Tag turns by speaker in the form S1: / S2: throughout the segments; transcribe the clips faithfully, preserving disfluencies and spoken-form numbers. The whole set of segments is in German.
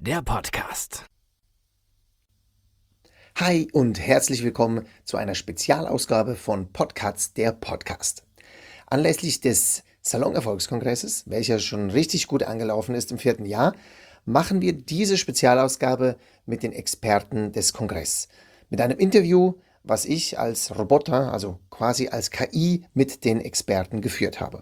S1: der Podcast.
S2: Hi und herzlich willkommen zu einer Spezialausgabe von Podcasts, der Podcast. Anlässlich des Salon-Erfolgskongresses, welcher schon richtig gut angelaufen ist im vierten Jahr, machen wir diese Spezialausgabe mit den Experten des Kongresses. Mit einem Interview, was ich als Roboter, also quasi als K I, mit den Experten geführt habe.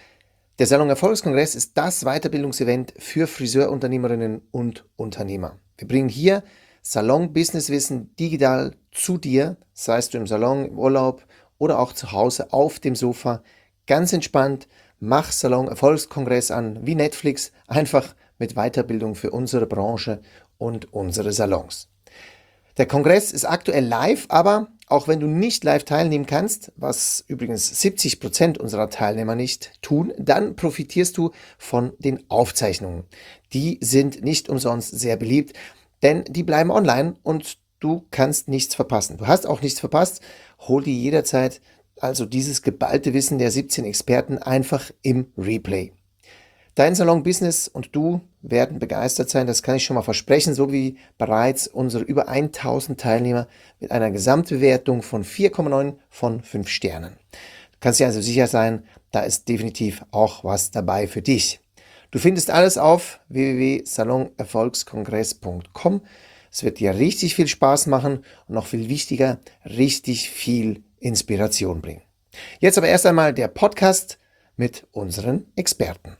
S2: Der Salon-Erfolgskongress ist das Weiterbildungsevent für Friseurunternehmerinnen und Unternehmer. Wir bringen hier Salon-Business-Wissen digital zu dir, sei es du im Salon, im Urlaub oder auch zu Hause auf dem Sofa. Ganz entspannt, mach Salon-Erfolgskongress an wie Netflix, einfach mit Weiterbildung für unsere Branche und unsere Salons. Der Kongress ist aktuell live, aber auch wenn du nicht live teilnehmen kannst, was übrigens siebzig Prozent unserer Teilnehmer nicht tun, dann profitierst du von den Aufzeichnungen. Die sind nicht umsonst sehr beliebt, denn die bleiben online und du kannst nichts verpassen. Du hast auch nichts verpasst, hol dir jederzeit also dieses geballte Wissen der siebzehn Experten einfach im Replay. Dein Salon-Business und du werden begeistert sein, das kann ich schon mal versprechen, so wie bereits unsere über tausend Teilnehmer mit einer Gesamtbewertung von vier Komma neun von fünf Sternen. Du kannst dir also sicher sein, da ist definitiv auch was dabei für dich. Du findest alles auf w w w punkt salon erfolgskongress punkt com. Es wird dir richtig viel Spaß machen und noch viel wichtiger, richtig viel Inspiration bringen. Jetzt aber erst einmal der Podcast mit unseren Experten.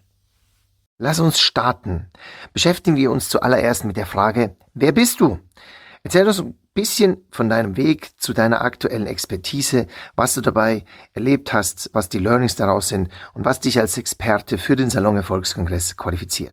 S2: Lass uns starten. Beschäftigen wir uns zuallererst mit der Frage, wer bist du? Erzähl uns ein bisschen von deinem Weg zu deiner aktuellen Expertise, was du dabei erlebt hast, was die Learnings daraus sind und was dich als Experte für den Salon-Erfolgskongress qualifiziert.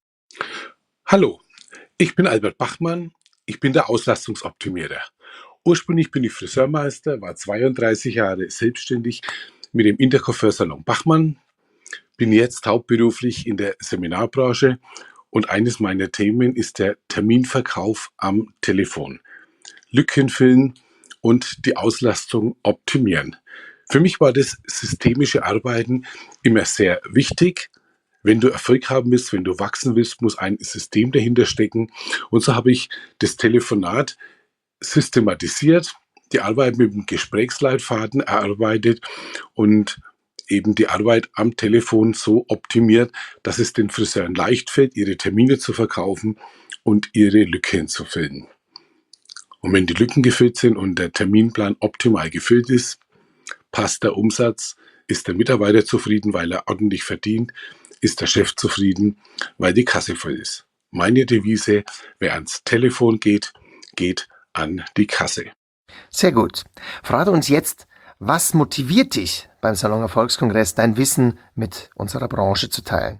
S3: Hallo, ich bin Albert Bachmann, ich bin der Auslastungsoptimierer. Ursprünglich bin ich Friseurmeister, war zweiunddreißig Jahre selbstständig mit dem Intercoiffeur-Salon Bachmann, bin jetzt hauptberuflich in der Seminarbranche und eines meiner Themen ist der Terminverkauf am Telefon. Lücken füllen und die Auslastung optimieren. Für mich war das systemische Arbeiten immer sehr wichtig. Wenn du Erfolg haben willst, wenn du wachsen willst, muss ein System dahinter stecken. Und so habe ich das Telefonat systematisiert, die Arbeit mit dem Gesprächsleitfaden erarbeitet und eben die Arbeit am Telefon so optimiert, dass es den Friseuren leicht fällt, ihre Termine zu verkaufen und ihre Lücken zu füllen. Und wenn die Lücken gefüllt sind und der Terminplan optimal gefüllt ist, passt der Umsatz, ist der Mitarbeiter zufrieden, weil er ordentlich verdient, ist der Chef zufrieden, weil die Kasse voll ist. Meine Devise, wer ans Telefon geht, geht an die Kasse.
S2: Sehr gut. Verrate uns jetzt, was motiviert dich beim Salon-Erfolgskongress, dein Wissen mit unserer Branche zu teilen?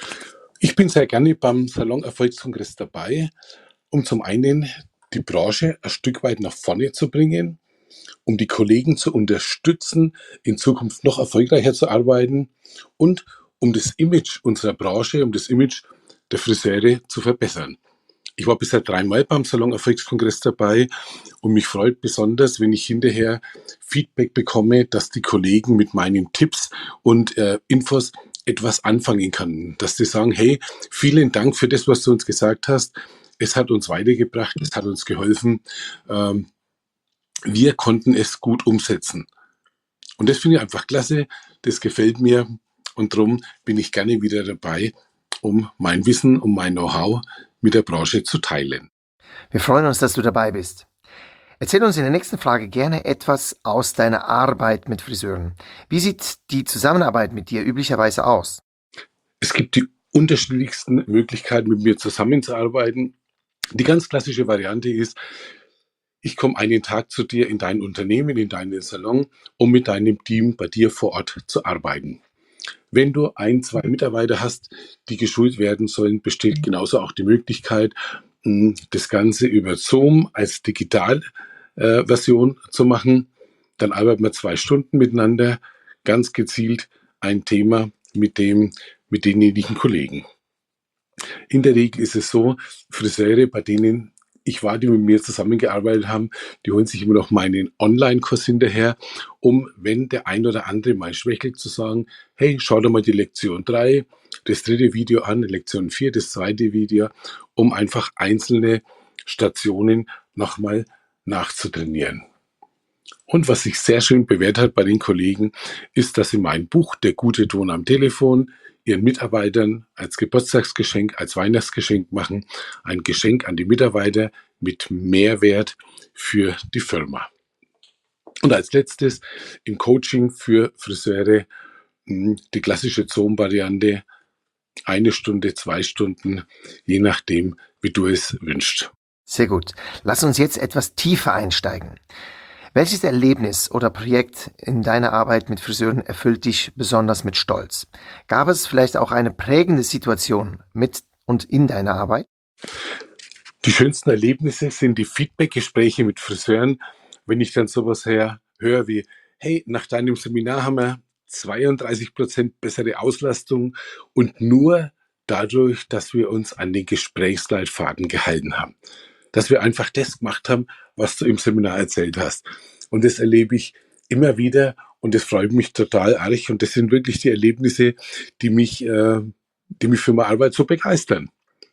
S3: Ich bin sehr gerne beim Salon-Erfolgskongress dabei, um zum einen die Branche ein Stück weit nach vorne zu bringen, um die Kollegen zu unterstützen, in Zukunft noch erfolgreicher zu arbeiten und um das Image unserer Branche, um das Image der Friseure zu verbessern. Ich war bisher dreimal beim Salon-Erfolgskongress dabei und mich freut besonders, wenn ich hinterher Feedback bekomme, dass die Kollegen mit meinen Tipps und äh, Infos etwas anfangen können. Dass die sagen, hey, vielen Dank für das, was du uns gesagt hast. Es hat uns weitergebracht, es hat uns geholfen. Ähm, wir konnten es gut umsetzen. Und das finde ich einfach klasse, das gefällt mir und darum bin ich gerne wieder dabei, um mein Wissen, um mein Know-how mit der Branche zu teilen.
S2: Wir freuen uns, dass du dabei bist. Erzähl uns in der nächsten Frage gerne etwas aus deiner Arbeit mit Friseuren. Wie sieht die Zusammenarbeit mit dir üblicherweise aus?
S3: Es gibt die unterschiedlichsten Möglichkeiten, mit mir zusammenzuarbeiten. Die ganz klassische Variante ist, ich komme einen Tag zu dir in dein Unternehmen, in deinen Salon, um mit deinem Team bei dir vor Ort zu arbeiten. Wenn du ein, zwei Mitarbeiter hast, die geschult werden sollen, besteht genauso auch die Möglichkeit, das Ganze über Zoom als Digitalversion äh, zu machen. Dann arbeiten wir zwei Stunden miteinander, ganz gezielt ein Thema mit dem, mit denjenigen Kollegen. In der Regel ist es so, Friseure, bei denen ich war, die mit mir zusammengearbeitet haben, die holen sich immer noch meinen Online-Kurs hinterher, um, wenn der ein oder andere mal schwächelt, zu sagen, hey, schau doch mal die Lektion drei, das dritte Video an, Lektion vier, das zweite Video, um einfach einzelne Stationen nochmal nachzutrainieren. Und was sich sehr schön bewährt hat bei den Kollegen, ist, dass sie mein Buch Der gute Ton am Telefon ihren Mitarbeitern als Geburtstagsgeschenk, als Weihnachtsgeschenk machen. Ein Geschenk an die Mitarbeiter mit Mehrwert für die Firma. Und als letztes im Coaching für Friseure mh, die klassische Zoom-Variante. Eine Stunde, zwei Stunden, je nachdem, wie du es wünschst.
S2: Sehr gut. Lass uns jetzt etwas tiefer einsteigen. Welches Erlebnis oder Projekt in deiner Arbeit mit Friseuren erfüllt dich besonders mit Stolz? Gab es vielleicht auch eine prägende Situation mit und in deiner Arbeit?
S3: Die schönsten Erlebnisse sind die Feedback-Gespräche mit Friseuren, wenn ich dann sowas her höre wie, hey, nach deinem Seminar haben wir zweiunddreißig Prozent bessere Auslastung und nur dadurch, dass wir uns an den Gesprächsleitfaden gehalten haben. Dass wir einfach das gemacht haben, was du im Seminar erzählt hast. Und das erlebe ich immer wieder und das freut mich total arg. Und das sind wirklich die Erlebnisse, die mich, äh, die mich für meine Arbeit so begeistern.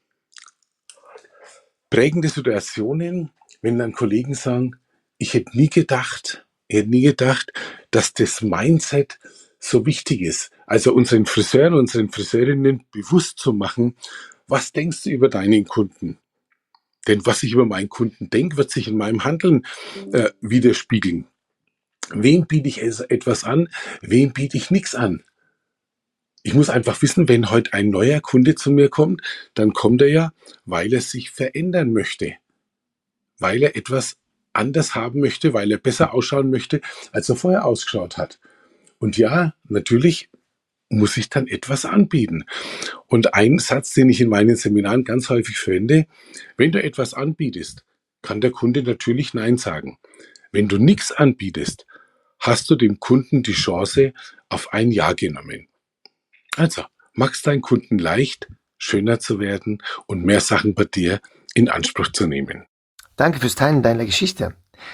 S3: Prägende Situationen, wenn dann Kollegen sagen, ich hätte nie gedacht, ich hätte nie gedacht, dass das Mindset so wichtig ist. Also unseren Friseuren, unseren Friseurinnen bewusst zu machen, was denkst du über deinen Kunden? Denn was ich über meinen Kunden denke, wird sich in meinem Handeln äh, widerspiegeln. Wem biete ich etwas an? Wem biete ich nichts an? Ich muss einfach wissen, wenn heute ein neuer Kunde zu mir kommt, dann kommt er ja, weil er sich verändern möchte. Weil er etwas anders haben möchte, weil er besser ausschauen möchte, als er vorher ausgeschaut hat. Und ja, natürlich muss ich dann etwas anbieten. Und ein Satz, den ich in meinen Seminaren ganz häufig verwende, wenn du etwas anbietest, kann der Kunde natürlich Nein sagen. Wenn du nichts anbietest, hast du dem Kunden die Chance auf ein Ja genommen. Also, mach's deinen Kunden leicht, schöner zu werden und mehr Sachen bei dir in Anspruch zu nehmen.
S2: Danke fürs Teilen deiner Geschichte.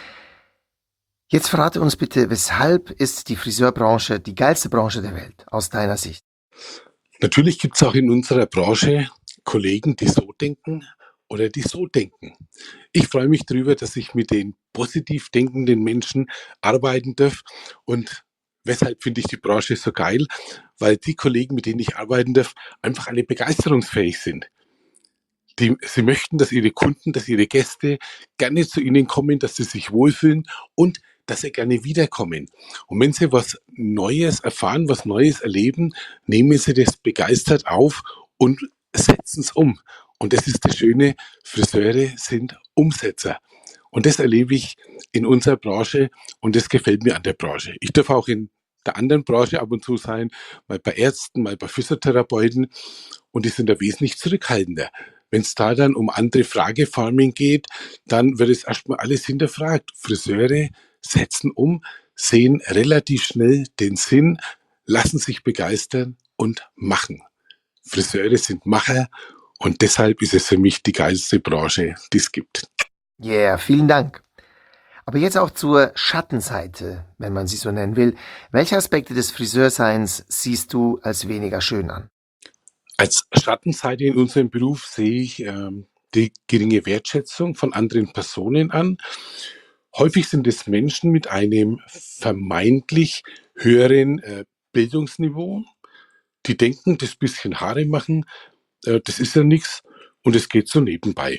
S2: Jetzt verrate uns bitte, weshalb ist die Friseurbranche die geilste Branche der Welt aus deiner Sicht?
S3: Natürlich gibt es auch in unserer Branche Kollegen, die so denken oder die so denken. Ich freue mich darüber, dass ich mit den positiv denkenden Menschen arbeiten darf. Und weshalb finde ich die Branche so geil? Weil die Kollegen, mit denen ich arbeiten darf, einfach alle begeisterungsfähig sind. Die, sie möchten, dass ihre Kunden, dass ihre Gäste gerne zu ihnen kommen, dass sie sich wohlfühlen und dass sie gerne wiederkommen. Und wenn sie was Neues erfahren, was Neues erleben, nehmen sie das begeistert auf und setzen es um. Und das ist das Schöne, Friseure sind Umsetzer. Und das erlebe ich in unserer Branche und das gefällt mir an der Branche. Ich darf auch in der anderen Branche ab und zu sein, mal bei Ärzten, mal bei Physiotherapeuten und die sind da wesentlich zurückhaltender. Wenn es da dann um andere Fragefarming geht, dann wird es erstmal alles hinterfragt. Friseure setzen um, sehen relativ schnell den Sinn, lassen sich begeistern und machen. Friseure sind Macher und deshalb ist es für mich die geilste Branche, die es gibt.
S2: Ja, yeah, vielen Dank. Aber jetzt auch zur Schattenseite, wenn man sie so nennen will. Welche Aspekte des Friseurseins siehst du als weniger schön an?
S3: Als Schattenseite in unserem Beruf sehe ich ähm, die geringe Wertschätzung von anderen Personen an. Häufig sind es Menschen mit einem vermeintlich höheren äh, Bildungsniveau, die denken, das bisschen Haare machen, äh, das ist ja nichts und es geht so nebenbei.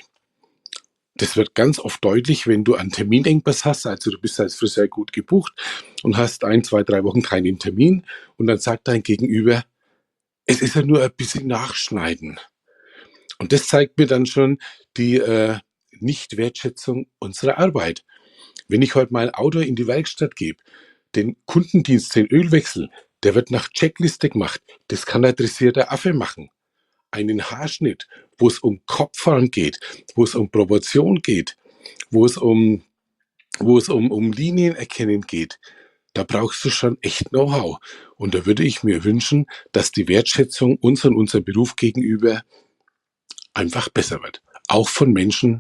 S3: Das wird ganz oft deutlich, wenn du einen Terminengpass hast, also du bist als Friseur gut gebucht und hast ein, zwei, drei Wochen keinen Termin und dann sagt dein Gegenüber, es ist ja nur ein bisschen nachschneiden. Und das zeigt mir dann schon die äh, Nichtwertschätzung unserer Arbeit. Wenn ich heute mein Auto in die Werkstatt gebe, den Kundendienst, den Ölwechsel, der wird nach Checkliste gemacht. Das kann ein dressierter Affe machen. Einen Haarschnitt, wo es um Kopfform geht, wo es um Proportion geht, wo es um, wo es um, um Linien erkennen geht, da brauchst du schon echt Know-how. Und da würde ich mir wünschen, dass die Wertschätzung uns und unserem Beruf gegenüber einfach besser wird. Auch von Menschen,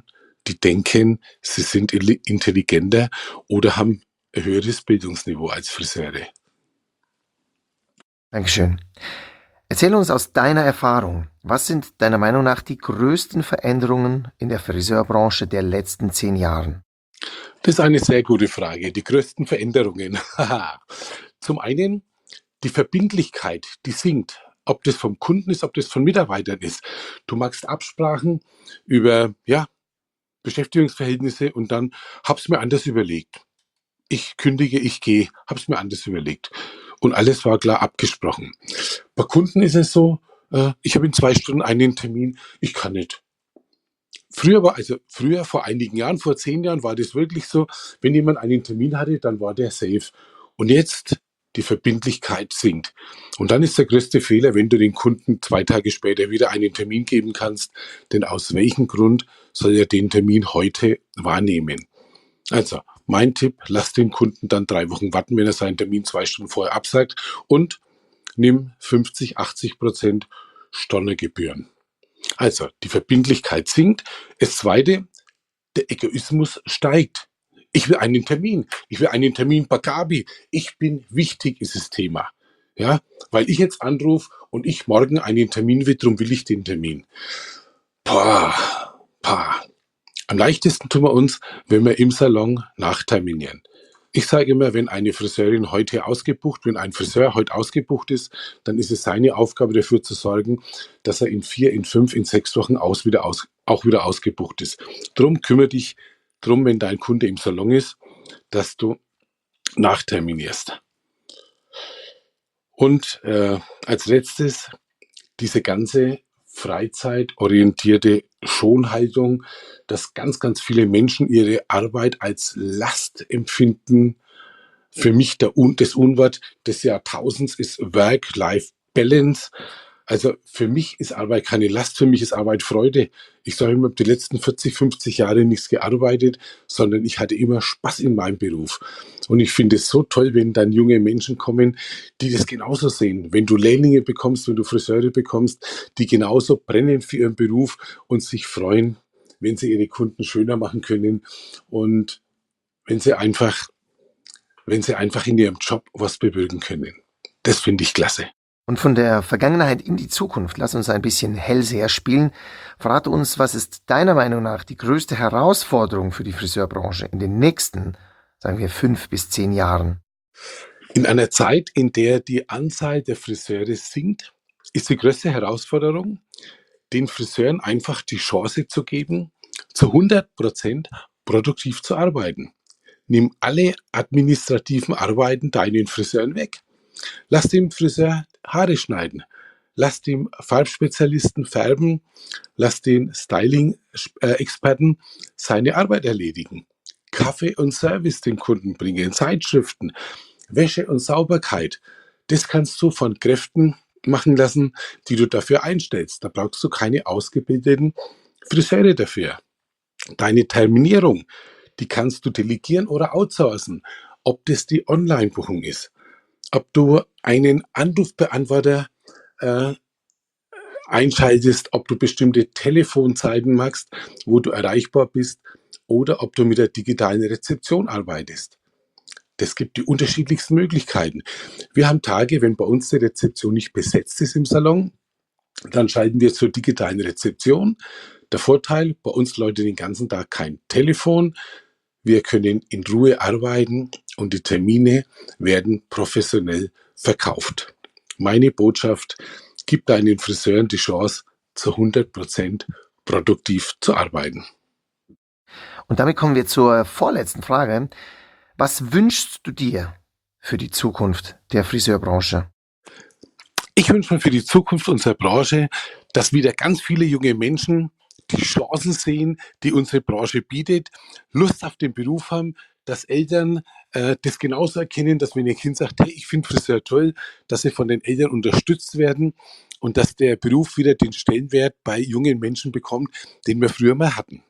S3: die denken, sie sind illi- intelligenter oder haben ein höheres Bildungsniveau als Friseure.
S2: Dankeschön. Erzähl uns aus deiner Erfahrung, was sind deiner Meinung nach die größten Veränderungen in der Friseurbranche der letzten zehn Jahren?
S3: Das ist eine sehr gute Frage. Die größten Veränderungen. Haha. Zum einen die Verbindlichkeit, die sinkt. Ob das vom Kunden ist, ob das von Mitarbeitern ist. Du machst Absprachen über ja, Beschäftigungsverhältnisse und dann hab's mir anders überlegt. Ich kündige, ich gehe, hab's mir anders überlegt. Und alles war klar abgesprochen. Bei Kunden ist es so, äh, ich habe in zwei Stunden einen Termin, ich kann nicht. Früher war, also früher, vor einigen Jahren, vor zehn Jahren, war das wirklich so, wenn jemand einen Termin hatte, dann war der safe. Und jetzt die Verbindlichkeit sinkt. Und dann ist der größte Fehler, wenn du den Kunden zwei Tage später wieder einen Termin geben kannst. Denn aus welchem Grund soll er den Termin heute wahrnehmen? Also, mein Tipp, lass den Kunden dann drei Wochen warten, wenn er seinen Termin zwei Stunden vorher absagt und nimm fünfzig, achtzig Prozent Stornogebühren. Also, die Verbindlichkeit sinkt. Das Zweite, der Egoismus steigt. Ich will einen Termin. Ich will einen Termin bei Gabi. Ich bin wichtig, ist das Thema. Ja, weil ich jetzt anrufe und ich morgen einen Termin will, darum will ich den Termin. Pah, pah. Am leichtesten tun wir uns, wenn wir im Salon nachterminieren. Ich sage immer, wenn eine Friseurin heute ausgebucht, wenn ein Friseur heute ausgebucht ist, dann ist es seine Aufgabe dafür zu sorgen, dass er in vier, in fünf, in sechs Wochen aus wieder aus, auch wieder ausgebucht ist. Drum kümmere dich drum, wenn dein Kunde im Salon ist, dass du nachterminierst. Und äh, als letztes diese ganze freizeitorientierte Schonhaltung, dass ganz, ganz viele Menschen ihre Arbeit als Last empfinden. Für mich der Un das Unwort des Jahrtausends ist Work-Life-Balance. Also für mich ist Arbeit keine Last, für mich ist Arbeit Freude. Ich sage immer, ich habe die letzten vierzig, fünfzig Jahre nichts gearbeitet, sondern ich hatte immer Spaß in meinem Beruf. Und ich finde es so toll, wenn dann junge Menschen kommen, die das genauso sehen. Wenn du Lehrlinge bekommst, wenn du Friseure bekommst, die genauso brennen für ihren Beruf und sich freuen, wenn sie ihre Kunden schöner machen können und wenn sie einfach, wenn sie einfach in ihrem Job was bewirken können. Das finde ich klasse.
S2: Und von der Vergangenheit in die Zukunft, lass uns ein bisschen Hellseher spielen. Verrate uns, was ist deiner Meinung nach die größte Herausforderung für die Friseurbranche in den nächsten, sagen wir, fünf bis zehn Jahren?
S3: In einer Zeit, in der die Anzahl der Friseure sinkt, ist die größte Herausforderung, den Friseuren einfach die Chance zu geben, zu hundert Prozent produktiv zu arbeiten. Nimm alle administrativen Arbeiten deinen Friseuren weg. Lass dem Friseur Haare schneiden. Lass dem Farbspezialisten färben. Lass den Styling-Experten seine Arbeit erledigen. Kaffee und Service den Kunden bringen, Zeitschriften, Wäsche und Sauberkeit. Das kannst du von Kräften machen lassen, die du dafür einstellst. Da brauchst du keine ausgebildeten Friseure dafür. Deine Terminierung, die kannst du delegieren oder outsourcen. Ob das die Online-Buchung ist, ob du einen Anrufbeantworter äh, einschaltest, ob du bestimmte Telefonzeiten machst, wo du erreichbar bist, oder ob du mit der digitalen Rezeption arbeitest. Das gibt die unterschiedlichsten Möglichkeiten. Wir haben Tage, wenn bei uns die Rezeption nicht besetzt ist im Salon, dann schalten wir zur digitalen Rezeption. Der Vorteil, bei uns läutet den ganzen Tag kein Telefon. Wir können in Ruhe arbeiten und die Termine werden professionell verkauft. Meine Botschaft, gib deinen Friseuren die Chance, zu hundert Prozent produktiv zu arbeiten.
S2: Und damit kommen wir zur vorletzten Frage. Was wünschst du dir für die Zukunft der Friseurbranche?
S3: Ich wünsche mir für die Zukunft unserer Branche, dass wieder ganz viele junge Menschen die Chancen sehen, die unsere Branche bietet, Lust auf den Beruf haben, dass Eltern äh, das genauso erkennen, dass wenn ihr Kind sagt, hey, ich finde Friseur toll, dass sie von den Eltern unterstützt werden und dass der Beruf wieder den Stellenwert bei jungen Menschen bekommt, den wir früher mal hatten.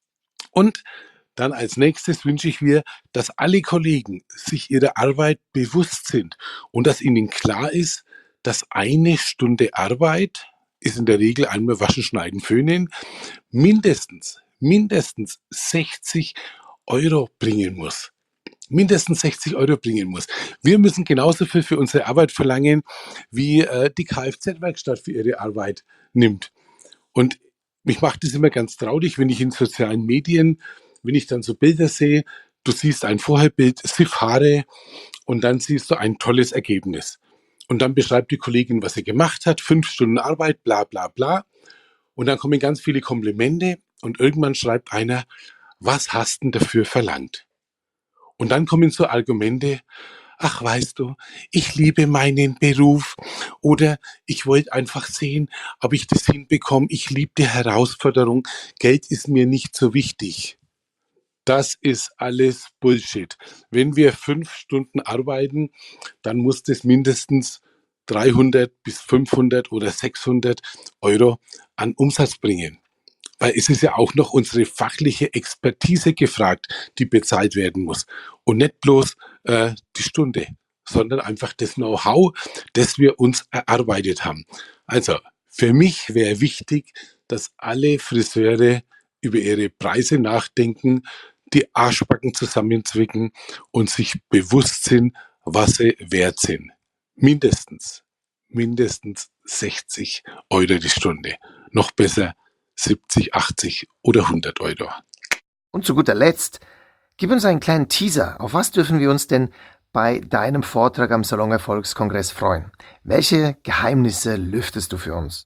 S3: Und dann als nächstes wünsche ich mir, dass alle Kollegen sich ihrer Arbeit bewusst sind und dass ihnen klar ist, dass eine Stunde Arbeit ist in der Regel einmal waschen, schneiden, föhnen, mindestens, mindestens sechzig Euro bringen muss. Mindestens sechzig Euro bringen muss. Wir müssen genauso viel für unsere Arbeit verlangen, wie äh, die Kfz-Werkstatt für ihre Arbeit nimmt. Und mich macht es immer ganz traurig, wenn ich in sozialen Medien, wenn ich dann so Bilder sehe, du siehst ein Vorherbild, sie Haare und dann siehst du ein tolles Ergebnis. Und dann beschreibt die Kollegin, was sie gemacht hat, fünf Stunden Arbeit, bla bla bla. Und dann kommen ganz viele Komplimente und irgendwann schreibt einer, was hast denn dafür verlangt? Und dann kommen so Argumente, ach weißt du, ich liebe meinen Beruf oder ich wollte einfach sehen, ob ich das hinbekomme, ich liebe die Herausforderung, Geld ist mir nicht so wichtig. Das ist alles Bullshit. Wenn wir fünf Stunden arbeiten, dann muss das mindestens dreihundert bis fünfhundert oder sechshundert Euro an Umsatz bringen. Weil es ist ja auch noch unsere fachliche Expertise gefragt, die bezahlt werden muss. Und nicht bloß äh, die Stunde, sondern einfach das Know-how, das wir uns erarbeitet haben. Also für mich wäre wichtig, dass alle Friseure über ihre Preise nachdenken, die Arschbacken zusammenzwicken und sich bewusst sind, was sie wert sind. Mindestens, mindestens sechzig Euro die Stunde. Noch besser siebzig, achtzig oder hundert Euro.
S2: Und zu guter Letzt, gib uns einen kleinen Teaser. Auf was dürfen wir uns denn bei deinem Vortrag am Salon Erfolgskongress freuen? Welche Geheimnisse lüftest du für uns?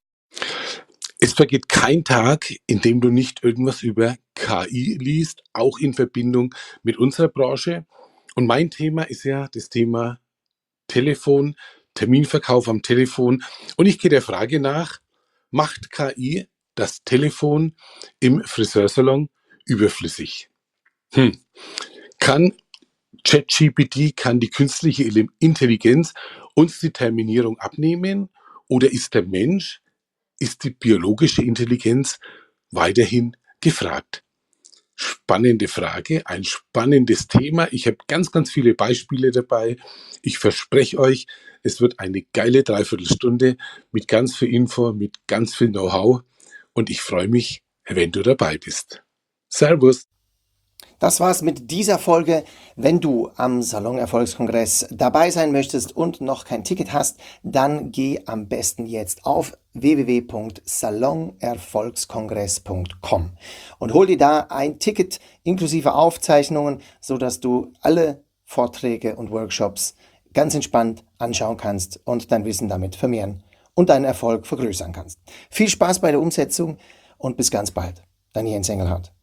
S3: Es vergeht kein Tag, in dem du nicht irgendwas über K I liest, auch in Verbindung mit unserer Branche. Und mein Thema ist ja das Thema Telefon, Terminverkauf am Telefon. Und ich gehe der Frage nach, macht K I das Telefon im Friseursalon überflüssig? Hm. Kann ChatGPT, kann die künstliche Intelligenz uns die Terminierung abnehmen? Oder ist der Mensch, ist die biologische Intelligenz weiterhin gefragt? Spannende Frage, ein spannendes Thema. Ich habe ganz, ganz viele Beispiele dabei. Ich verspreche euch, es wird eine geile Dreiviertelstunde mit ganz viel Info, mit ganz viel Know-how. Und ich freue mich, wenn du dabei bist. Servus.
S2: Das war's mit dieser Folge. Wenn du am Salon Erfolgskongress dabei sein möchtest und noch kein Ticket hast, dann geh am besten jetzt auf w w w punkt salon erfolgskongress punkt com und hol dir da ein Ticket inklusive Aufzeichnungen, sodass du alle Vorträge und Workshops ganz entspannt anschauen kannst und dein Wissen damit vermehren und deinen Erfolg vergrößern kannst. Viel Spaß bei der Umsetzung und bis ganz bald. Dein Jens Engelhardt.